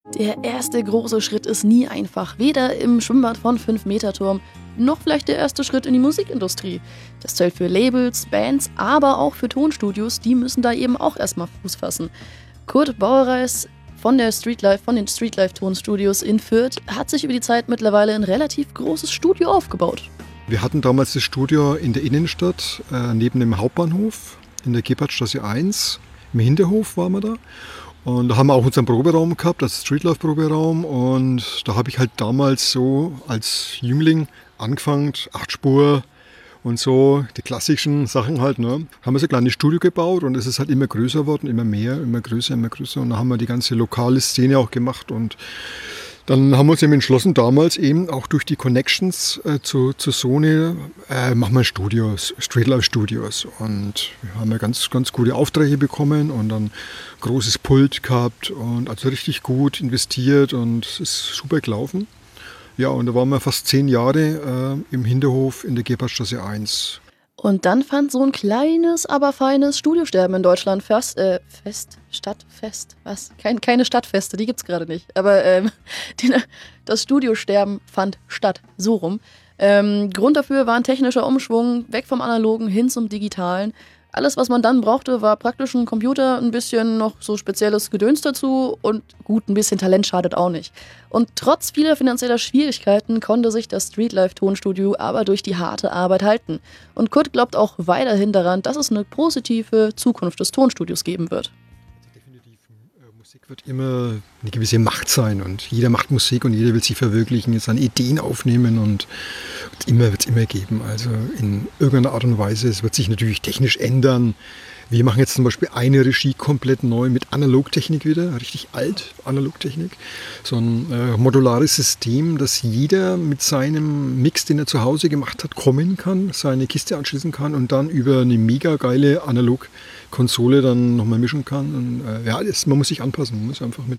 Der erste große Schritt ist nie einfach, weder im Schwimmbad von 5-Meter-Turm, noch vielleicht der erste Schritt in die Musikindustrie. Das zählt für Labels, Bands, aber auch für Tonstudios, die müssen da eben auch erstmal Fuß fassen. Kurt Bauerreis von den Streetlife Tonstudios in Fürth hat sich über die Zeit mittlerweile ein relativ großes Studio aufgebaut. Wir hatten damals das Studio in der Innenstadt, neben dem Hauptbahnhof, in der Gebhardtstraße 1. Im Hinterhof waren wir da. Und da haben wir auch unseren Proberaum gehabt, das Streetlife-Proberaum. Und da habe ich halt damals so als Jüngling angefangen, 8 Spur und so, die klassischen Sachen halt. Ne? Haben wir so ein kleines Studio gebaut und es ist halt immer größer geworden, immer mehr, immer größer, immer größer. Und da haben wir die ganze lokale Szene auch gemacht. Und dann haben wir uns eben entschlossen, damals eben auch durch die Connections zu Sony, machen wir Studios, Streetlife Studios. Und wir haben ja ganz, ganz gute Aufträge bekommen und dann großes Pult gehabt und also richtig gut investiert und es ist super gelaufen. Ja, und da waren wir fast 10 Jahre im Hinterhof in der Gebhardtstraße 1. Und dann fand so ein kleines, aber feines Studiosterben in Deutschland keine Stadtfeste, die gibt's gerade nicht. Aber das Studiosterben fand statt, so rum. Grund dafür war ein technischer Umschwung, weg vom Analogen hin zum Digitalen. Alles, was man dann brauchte, war praktisch ein Computer, ein bisschen noch so spezielles Gedöns dazu und gut, ein bisschen Talent schadet auch nicht. Und trotz vieler finanzieller Schwierigkeiten konnte sich das Streetlife Tonstudio aber durch die harte Arbeit halten. Und Kurt glaubt auch weiterhin daran, dass es eine positive Zukunft des Tonstudios geben wird. Definitiv, Musik wird immer eine gewisse Macht sein und jeder macht Musik und jeder will sich verwirklichen, seine Ideen aufnehmen und wird es immer geben. Also in irgendeiner Art und Weise, es wird sich natürlich technisch ändern. Wir machen jetzt zum Beispiel eine Regie komplett neu mit Analogtechnik wieder, richtig alt Analogtechnik. So ein modulares System, dass jeder mit seinem Mix, den er zu Hause gemacht hat, kommen kann, seine Kiste anschließen kann und dann über eine mega geile Analogkonsole dann nochmal mischen kann. Und, man muss sich anpassen, man muss einfach mit